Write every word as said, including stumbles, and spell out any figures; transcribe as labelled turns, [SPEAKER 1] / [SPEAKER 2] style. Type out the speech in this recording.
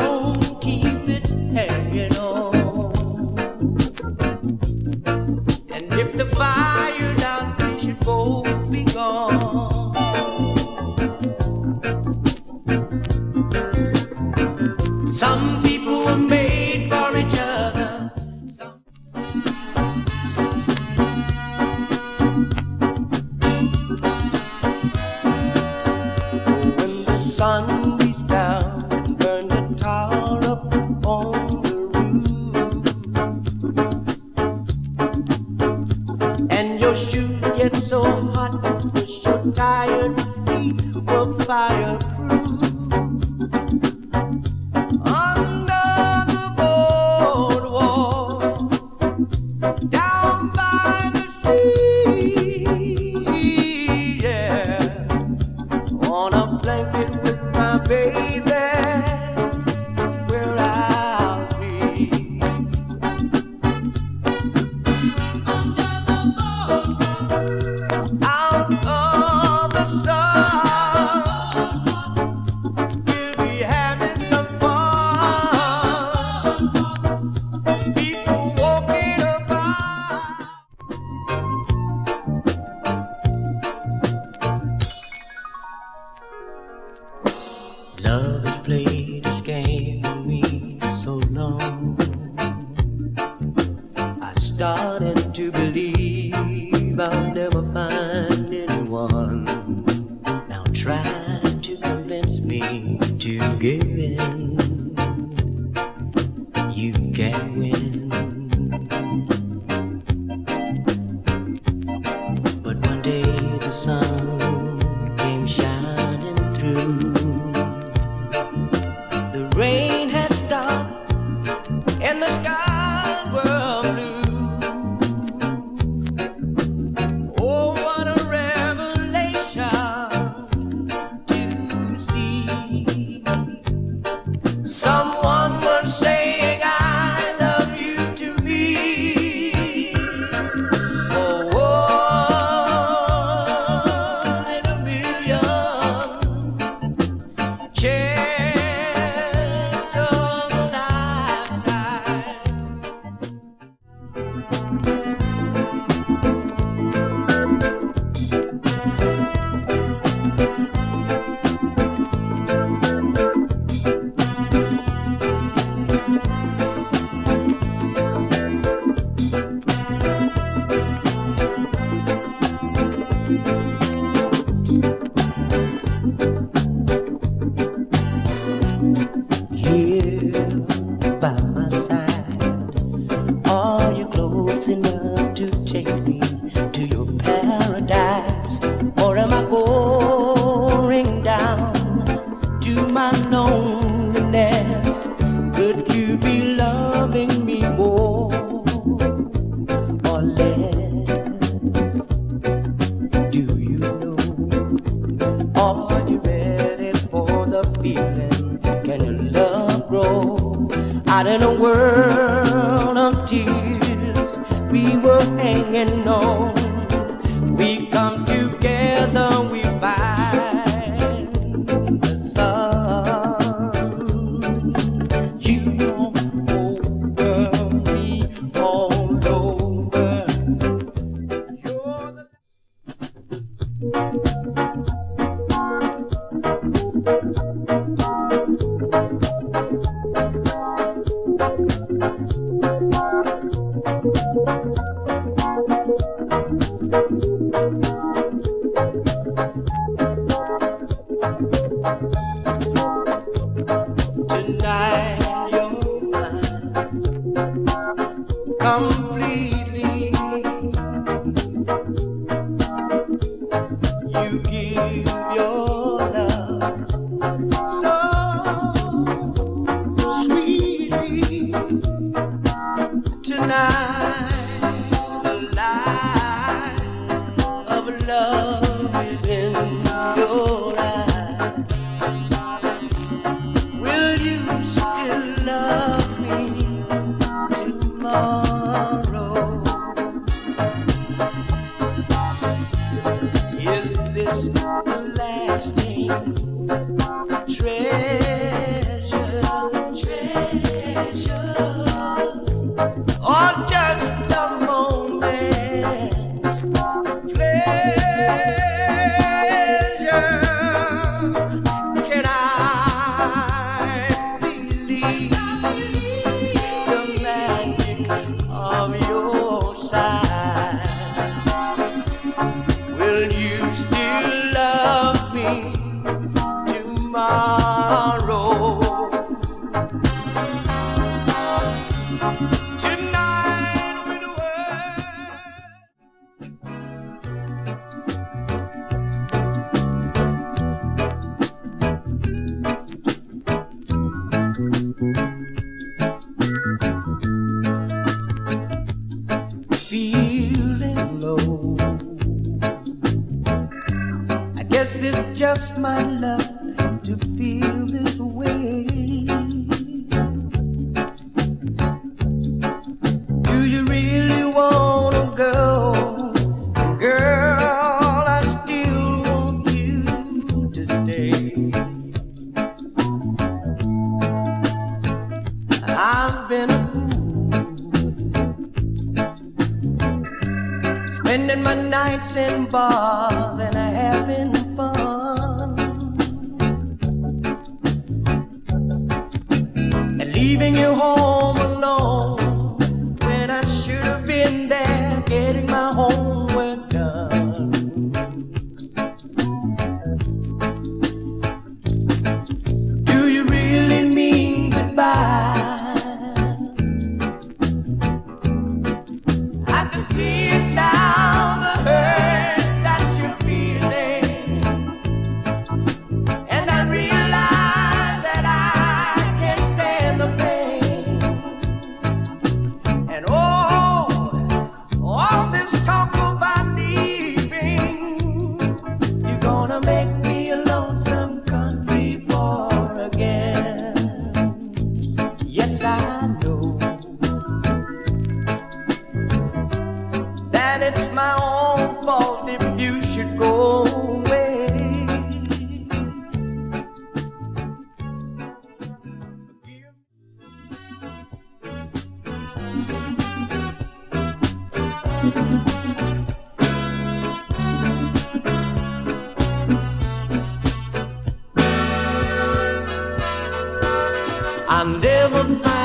[SPEAKER 1] don't keep it hanging on. And if the fire's out, we should both be gone. Some people were made for each other. Some when the sun beats down and burn the tar up on the roof, and your shoes get so hot that your tired feet were fireproof. Baby, that's where I'll be. Under the boardwalk, out of the sun, we'll be having some fun. People walking about. Love has played this game with me so long. I started to believe I'll never find anyone. Now try to convince me to give in. You can win. But one day the sun came shining through. The rain had stopped and the skies were blue. Oh, what a revelation to see. Someone was saying I love you to me. Oh, one in a million chance of a lifetime. Here by my side, are you close enough to take me to your paradise? Or am I going down to my loneliness? Could you be loving me more or less? Do you know? Are you ready for the feeling? Can your love grow out in a world of tears? We were hanging on. We come together, we find the sun. You over me all over. You're the tonight you're mine completely. You give your love so sweetly. Tonight the light of love is in your eyes. Will you still love me tomorrow? the magic of your side. Will you still love me tomorrow? Feeling low, I guess it's just my luck to feel this way. Do you really wanna go? Girl, I still want you to stay. I've been a spending my nights in bars and having fun, and leaving you home alone when I should have been there getting my homework done. Do you really mean goodbye? I can see it now, the hurt that you're feeling, and I realize that I can't stand the pain. And oh, all this talk about leaving, you're gonna make me a lonesome country boy again. Yes, I know that it's my own fault if you should go away. I'll never find